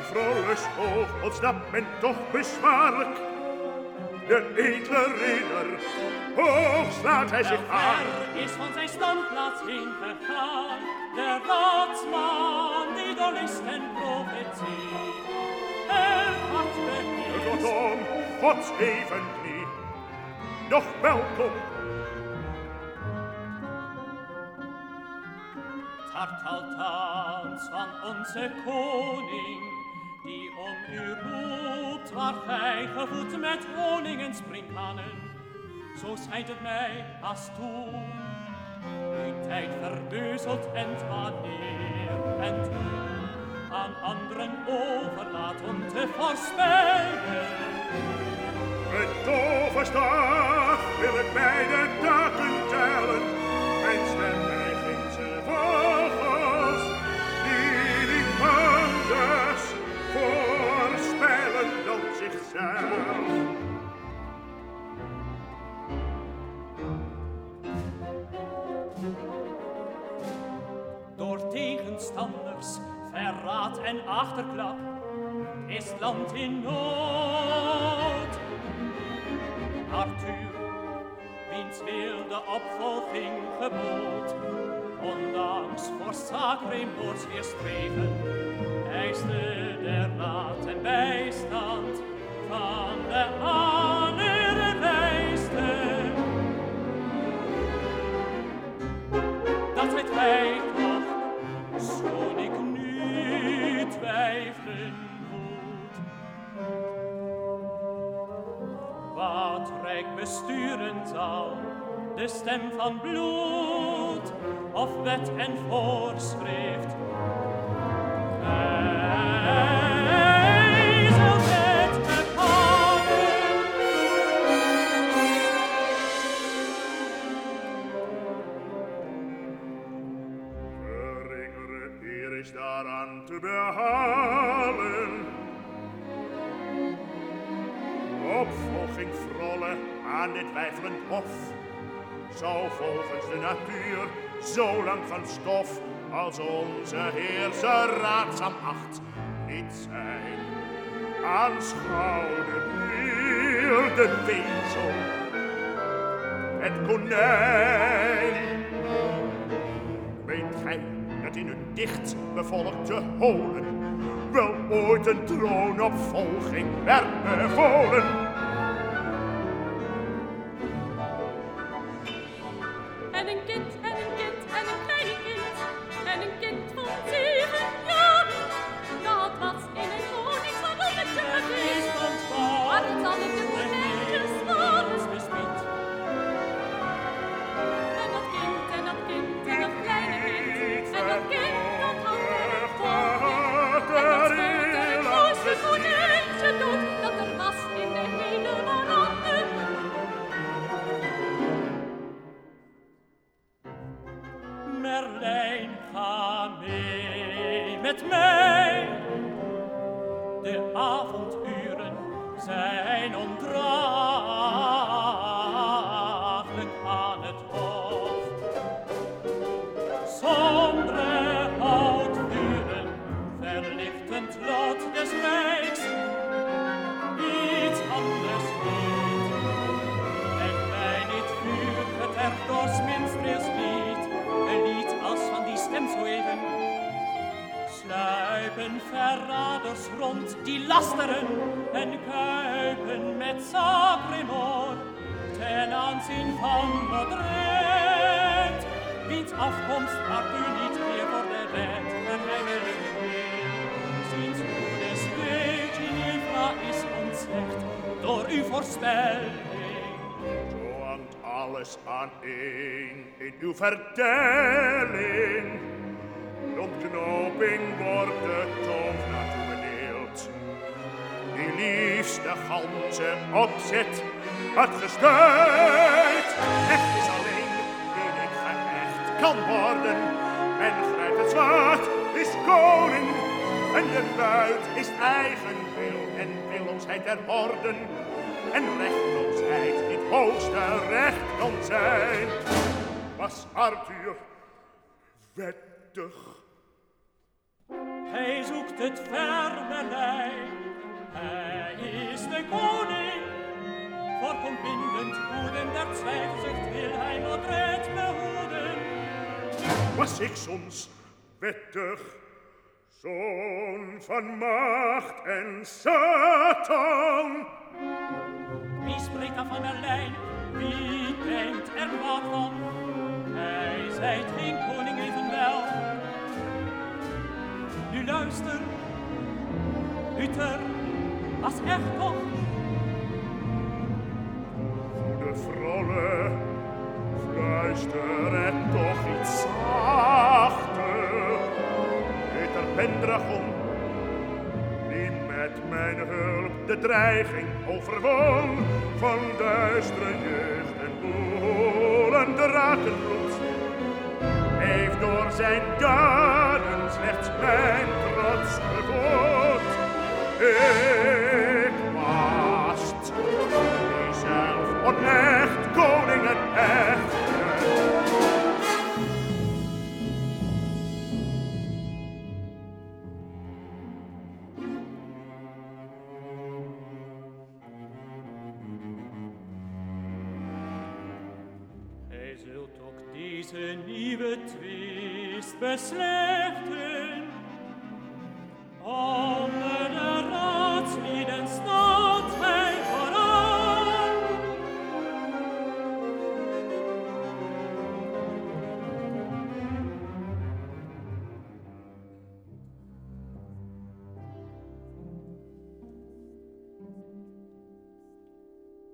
Frolles hoog ontsnapt men toch bezwaarlijk. De edele ridder, hoog slaat hij zich aan. Ver is van zijn standplaats heen gegaan, de raadsman die door list en profetie het hart beheerst. Kortom, Gods evenknie, nog welkom. Het hart althans van onze koning, die om u roept, waar gij gevoed met honing en sprinkhanen. Zo schijnt het mij als toen, uw tijd verbeuzelt en wanneer en toen aan anderen overlaat om te voorspellen. Een toverstaf wil ik bij de taken tellen, mijn stem mij ginds vogels, die anders voorspellen dan zichzelf. Door tegenstanders, verraad en achterklap is het land in nood. Arthur, wiens wil de opvolging gebood, ondanks voor Sacremoors weerstreven, eiste de raad en bijstand van de allerwijste. Dat weet gij toch, schoon ik nu twijfelen moet. Wat rijk besturen zal, de stem van bloed, of wet en voorschrift. Gij zult het bepalen. Geringere eer is daaraan te behalen. Opvolging Frolle aan dit weifelend hof zou volgens de natuur zo lang van stof als onze heerser raadzaam acht niet zijn. Aanschouwde hier de wezel, het konijn. Weet gij dat in een dicht bevolkte holen wel ooit een troonopvolging werd bevolen? En een kind, en een kind, en een klein kind, en een kind van 7 jaar. Dat was in een koningsvalletje geweest, waar het alle de konijntjes waren bespied. En dat kind, en dat kind, en dat kleine kind, en dat kind dat had er volgend. En dat schoot het mooiste konijntje dood, dat er was in de hele warande. Merlijn, ga mee met mij. De avonduren zijn ondraaglijk aan het hof. Sombere houtvuren verlichten het lot des rijks. Iets anders niet. En mij dit vuur getergd door 's minstreels lied. Een lied als van die stem zo even. Sluipen verraders rond die lasteren en kuipen met Sacremor ten aanzien van Modred, wiens afkomst Arthur niet meer voor de wet verheimelijk wil. Ziens goede steek Ginevra is ontzegd door uw voorspelling. Zo hangt alles aan één in uw vertelling. De ontknoping wordt de tovenaar toebedeeld. Die liefste ganse opzet had gestuurd. Echt is alleen wie ik geëcht kan worden. Men grijpt het zwaard, is koning. En de buit is eigen wil en willoosheid der horden. En rechtloosheid het hoogste recht kan zijn. Was Arthur wettig Hij zoekt het verderlijn. Hij is de koning. Voor ontbindend goeden der twijfelzucht wil hij Nordrecht behoeden. Was ik soms wettig, zoon van macht en Satan? Wie spreekt dan van een lijn? Wie denkt er wat van? Hij zijt geen koning evenwel. Nu luister, Luther was echt toch. Goede vrolle, fluister het toch iets zachter. Luther Pendragon, die met mijn hulp de dreiging overwon van duistere jeugd en woelend drakenbloed, heeft door zijn daden slechts mijn trots gevoed. Ik was die zelf onecht koningen echt. Hij zult ook deze nieuwe twist beslechten.